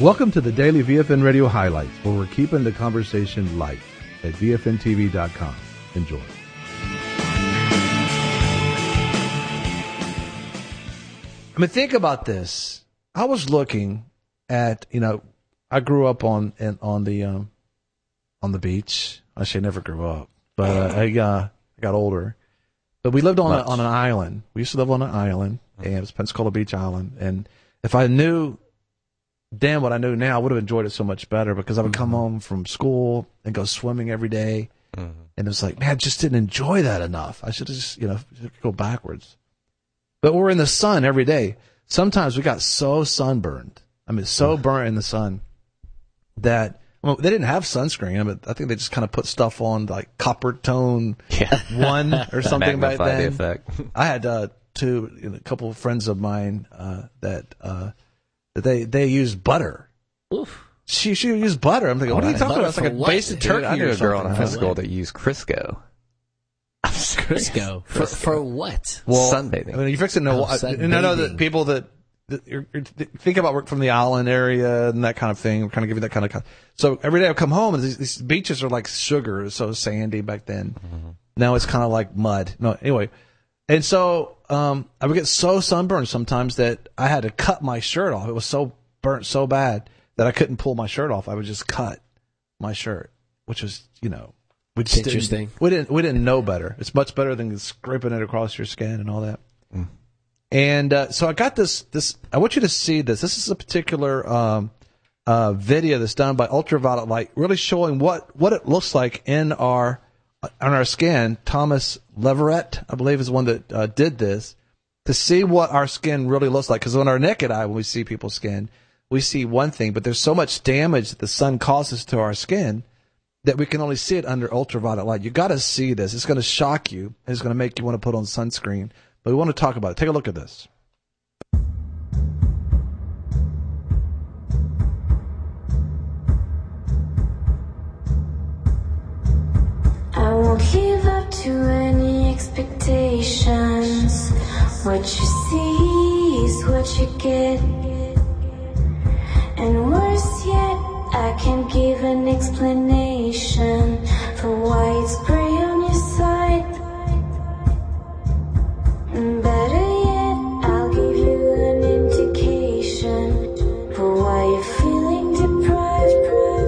Welcome to the Daily VFN Radio Highlights, where we're keeping the conversation light at VFNTV.com. Enjoy. I mean, think about this. I was looking at, I grew up on the beach. Actually, I never grew up, but I got older. But we lived on an island. We used to live on an island, and it was Pensacola Beach Island. And if I knew then what I knew now, I would have enjoyed it so much better, because I would come home from school and go swimming every day. And it was like, man, I just didn't enjoy that enough. I should have just, go backwards. But we're in the sun every day. Sometimes we got so sunburned. I mean, so burnt in the sun that they didn't have sunscreen. I mean, I think they just kind of put stuff on like copper tone 1 or something back then. Effect. I had a couple of friends of mine that they used butter. Oof. She used butter. I'm thinking, what are you talking about? It's like a basic turkey. I knew or a girl in something. high school that used Crisco. Crisco. For what? Well, sunbathing. I mean, you're fixing to. And I know that people that you're think about work from the island area and that kind of thing. We're kind of giving that kind of. So every day I come home and these beaches are like sugar, so sandy back then. Now it's kind of like mud. No, anyway, and so I would get so sunburned sometimes that I had to cut my shirt off. It was so burnt so bad that I couldn't pull my shirt off. I would just cut my shirt, which was we just interesting. We didn't know better. It's much better than scraping it across your skin and all that. And so I got this. I want you to see this. This is a particular video that's done by ultraviolet light, really showing what it looks like on our skin. Thomas Leverett, I believe, is the one that did this, to see what our skin really looks like. Because on our naked eye, when we see people's skin, we see one thing, but there's so much damage that the sun causes to our skin that we can only see it under ultraviolet light. You got to see this. It's going to shock you. It's going to make you want to put on sunscreen. But we want to talk about it. Take a look at this. I won't live up to any expectations. What you see is what you get. And worse yet, I can't give an explanation for why it's gray on your side. Better yet, I'll give you an indication for why you're feeling deprived.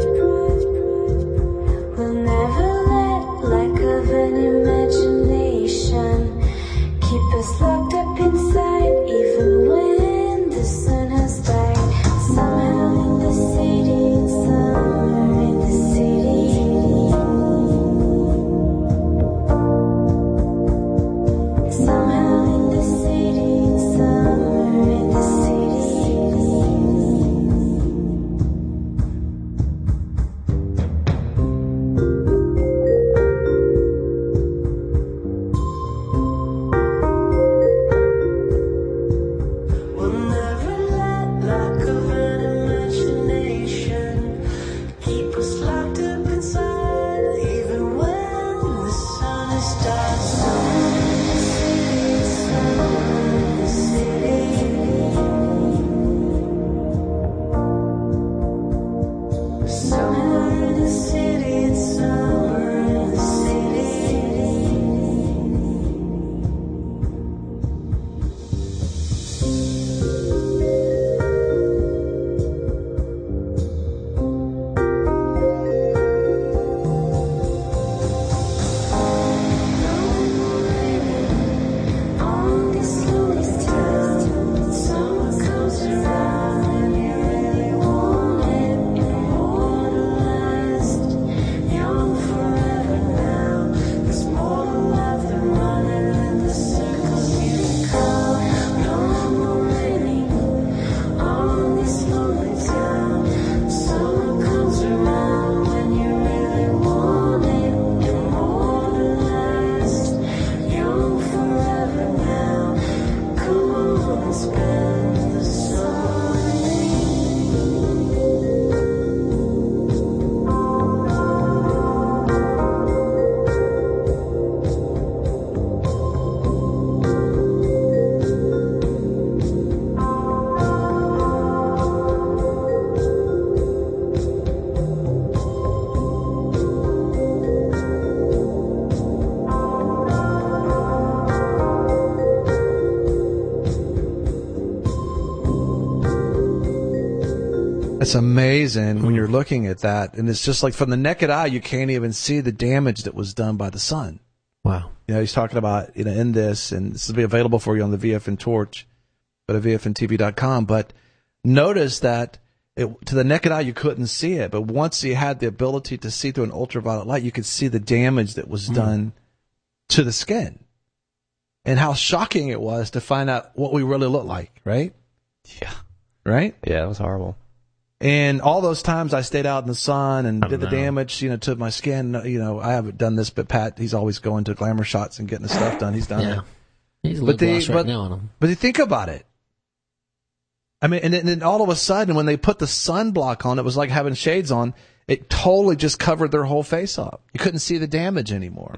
We'll never let lack of an imagination keep us locked up inside, even when the sun has died. Somehow in the city, somewhere in the city, somehow in the It's amazing when you're looking at that, and it's just like from the naked eye, you can't even see the damage that was done by the sun. Wow. You know, he's talking about, you know, in this, and this will be available for you on the VFN Torch, go to VFNTV.com. But notice that to the naked eye, you couldn't see it. But once you had the ability to see through an ultraviolet light, you could see the damage that was done to the skin. And how shocking it was to find out what we really look like, right? Yeah. Right? Yeah, it was horrible. And all those times I stayed out in the sun and did the know. damage, you know, to my skin, you know, I haven't done this, but Pat, he's always going to glamour shots and getting the stuff done. He's done Yeah. it. He's a But little gloss right now on him. But you think about it. I mean, and then all of a sudden, when they put the sunblock on, it was like having shades on. It totally just covered their whole face up. You couldn't see the damage anymore.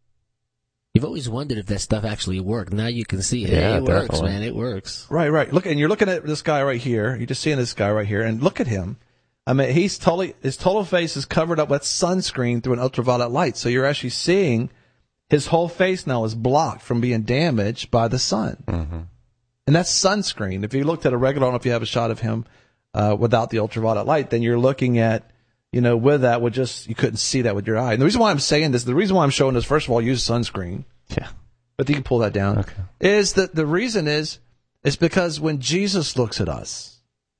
You've always wondered if that stuff actually worked. Now you can see it. Yeah, It works, definitely. man. It works. Right. Look, and you're looking at this guy right here. You're just seeing this guy right here, and look at him. I mean, his total face is covered up with sunscreen through an ultraviolet light. So you're actually seeing his whole face now is blocked from being damaged by the sun. Mm-hmm. And that's sunscreen. If you looked at a regular, I don't know if you have a shot of him without the ultraviolet light, then you're looking at, you know, with that, you couldn't see that with your eye. And the reason why I'm saying this, the reason why I'm showing this, first of all, use sunscreen. Yeah. But you can pull that down. Okay. Is that the reason is because when Jesus looks at us,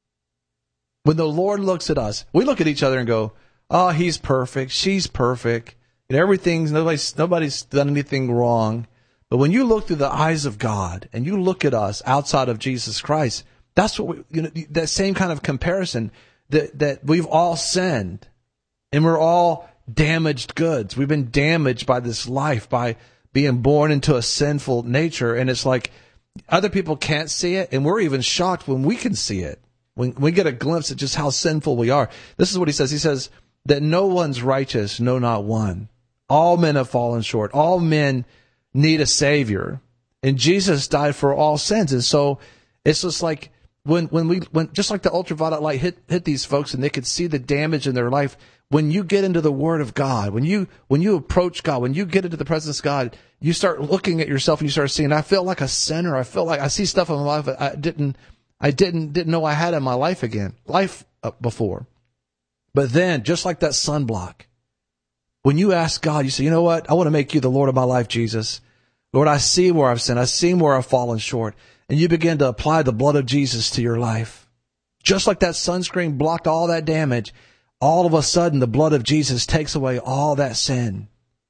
when the Lord looks at us, we look at each other and go, oh, he's perfect, she's perfect, and nobody's done anything wrong. But when you look through the eyes of God and you look at us outside of Jesus Christ, that's what that same kind of comparison that we've all sinned and we're all damaged goods. We've been damaged by this life, by being born into a sinful nature. And it's like other people can't see it. And we're even shocked when we can see it, when we get a glimpse at just how sinful we are. This is what he says. He says that no one's righteous, no, not one. All men have fallen short. All men need a savior, and Jesus died for all sins. And so it's just like when just like the ultraviolet light hit these folks and they could see the damage in their life. When you get into the Word of God, when you approach God, when you get into the presence of God, you start looking at yourself and you start seeing, I feel like a sinner. I feel like I see stuff in my life that I didn't know I had in my life before. But then, just like that sunblock, when you ask God, you say, you know what? I want to make you the Lord of my life, Jesus. Lord, I see where I've sinned. I see where I've fallen short. And you begin to apply the blood of Jesus to your life. Just like that sunscreen blocked all that damage, all of a sudden the blood of Jesus takes away all that sin.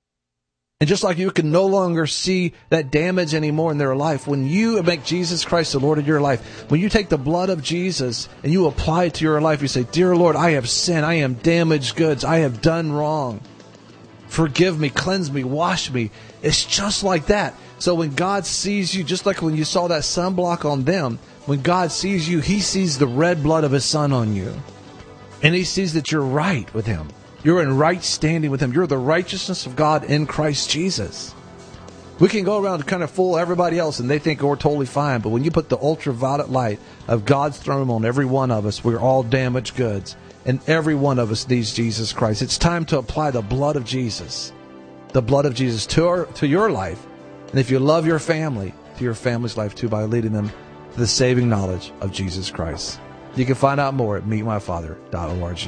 And just like you can no longer see that damage anymore in their life, when you make Jesus Christ the Lord of your life, when you take the blood of Jesus and you apply it to your life, you say, dear Lord, I have sinned. I am damaged goods. I have done wrong. Forgive me, cleanse me, wash me. It's just like that. So when God sees you, just like when you saw that sunblock on them, when God sees you, he sees the red blood of his son on you. And he sees that you're right with him. You're in right standing with him. You're the righteousness of God in Christ Jesus. We can go around and kind of fool everybody else and they think we're totally fine. But when you put the ultraviolet light of God's throne on every one of us, we're all damaged goods. And every one of us needs Jesus Christ. It's time to apply the blood of Jesus. The blood of Jesus to your life. And if you love your family, to your family's life too, by leading them to the saving knowledge of Jesus Christ. You can find out more at meetmyfather.org.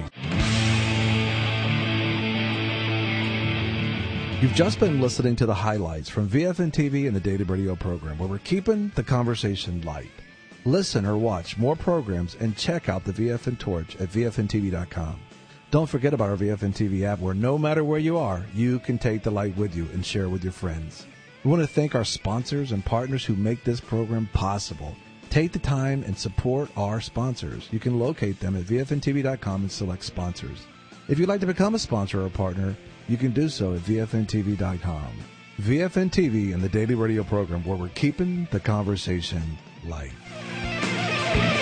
You've just been listening to the highlights from VFN TV and the Daily Radio program, where we're keeping the conversation light. Listen or watch more programs and check out the VFN Torch at VFNTV.com. Don't forget about our VFN TV app, where no matter where you are, you can take the light with you and share with your friends. We want to thank our sponsors and partners who make this program possible. Take the time and support our sponsors. You can locate them at VFNTV.com and select sponsors. If you'd like to become a sponsor or partner, you can do so at VFNTV.com. VFN TV and the Daily Radio program, where we're keeping the conversation light.